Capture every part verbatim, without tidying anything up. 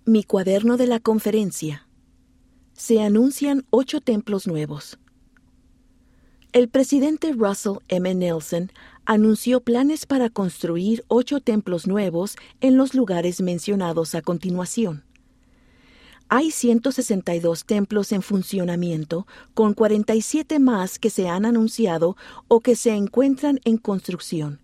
Mi cuaderno de la conferencia. Se anuncian ocho templos nuevos. El presidente Russell M. Nelson anunció planes para construir ocho templos nuevos en los lugares mencionados a continuación. Hay ciento sesenta y dos templos en funcionamiento, con cuarenta y siete más que se han anunciado o que se encuentran en construcción.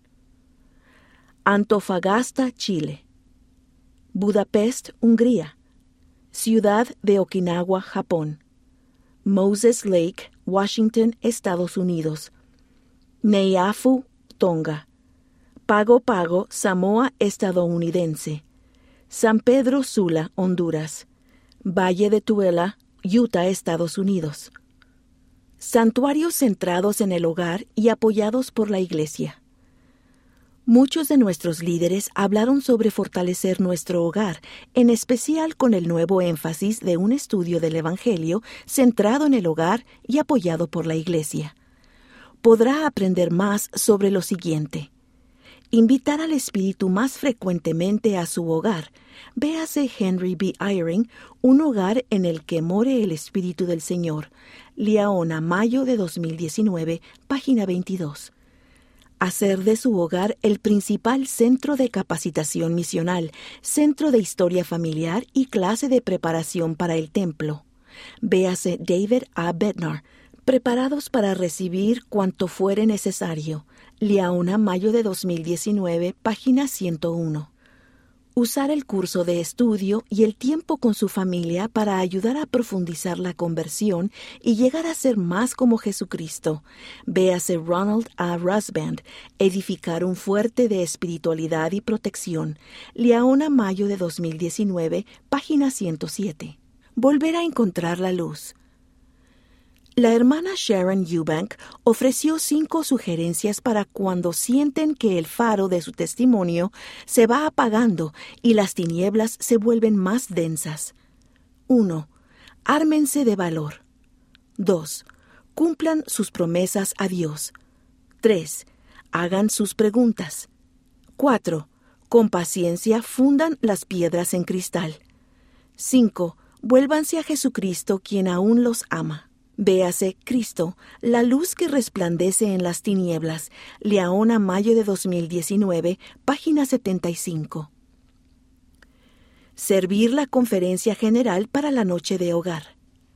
Antofagasta, Chile. Budapest, Hungría. Ciudad de Okinawa, Japón. Moses Lake, Washington, Estados Unidos. Neiafu, Tonga. Pago Pago, Samoa estadounidense. San Pedro Sula, Honduras. Valle de Tooele, Utah, Estados Unidos. Santuarios centrados en el hogar y apoyados por la Iglesia. Muchos de nuestros líderes hablaron sobre fortalecer nuestro hogar, en especial con el nuevo énfasis de un estudio del Evangelio centrado en el hogar y apoyado por la Iglesia. Podrá aprender más sobre lo siguiente. Invitar al Espíritu más frecuentemente a su hogar. Véase Henry B. Eyring, Un hogar en el que more el Espíritu del Señor. Liaona, mayo de dos mil diecinueve, página veintidós. Hacer de su hogar el principal centro de capacitación misional, centro de historia familiar y clase de preparación para el templo. Véase David A. Bednar, Preparados para recibir cuanto fuere necesario. Liaona, mayo de dos mil diecinueve, página ciento uno. Usar el curso de estudio y el tiempo con su familia para ayudar a profundizar la conversión y llegar a ser más como Jesucristo. Véase Ronald A. Rusband, Edificar un fuerte de espiritualidad y protección. Liaona, mayo de dos mil diecinueve, página ciento siete. Volver a encontrar la luz. La hermana Sharon Eubank ofreció cinco sugerencias para cuando sienten que el faro de su testimonio se va apagando y las tinieblas se vuelven más densas. uno. Ármense de valor. dos. Cumplan sus promesas a Dios. tres. Hagan sus preguntas. cuatro. Con paciencia fundan las piedras en cristal. cinco. Vuélvanse a Jesucristo, quien aún los ama. Véase Cristo, la luz que resplandece en las tinieblas. Liaona, mayo de dos mil diecinueve, página setenta y cinco. Servir la conferencia general para la noche de hogar.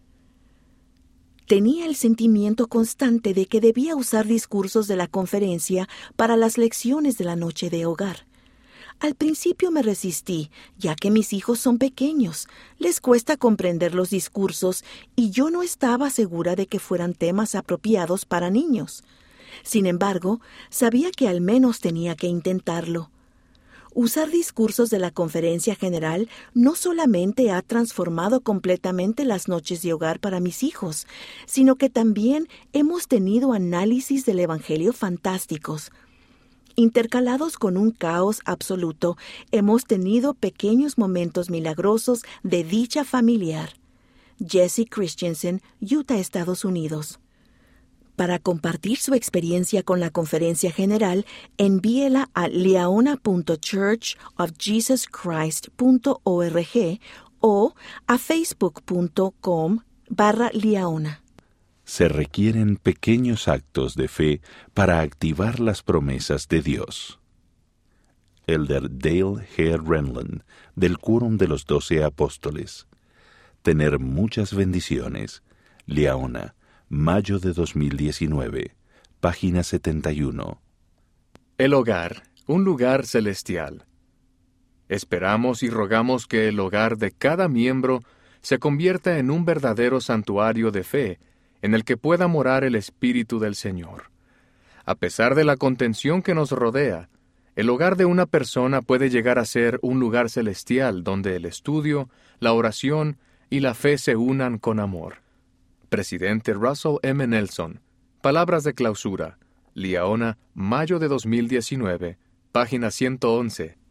Tenía el sentimiento constante de que debía usar discursos de la conferencia para las lecciones de la noche de hogar. Al principio me resistí, ya que mis hijos son pequeños, les cuesta comprender los discursos y yo no estaba segura de que fueran temas apropiados para niños. Sin embargo, sabía que al menos tenía que intentarlo. Usar discursos de la conferencia general no solamente ha transformado completamente las noches de hogar para mis hijos, sino que también hemos tenido análisis del Evangelio fantásticos. Intercalados con un caos absoluto, hemos tenido pequeños momentos milagrosos de dicha familiar. Jesse Christensen, Utah, Estados Unidos. Para compartir su experiencia con la conferencia general, envíela a liaona punto church of jesus christ punto org o a facebook punto com barra liaona. Se requieren pequeños actos de fe para activar las promesas de Dios. Elder Dale G. Renlund, del Quórum de los Doce Apóstoles. Tener muchas bendiciones. Liaona, mayo de dos mil diecinueve, página setenta y uno. El hogar, un lugar celestial. Esperamos y rogamos que el hogar de cada miembro se convierta en un verdadero santuario de fe, en el que pueda morar el Espíritu del Señor. A pesar de la contención que nos rodea, el hogar de una persona puede llegar a ser un lugar celestial donde el estudio, la oración y la fe se unan con amor. Presidente Russell M. Nelson. Palabras de clausura. Liaona, mayo de dos mil diecinueve, página ciento once.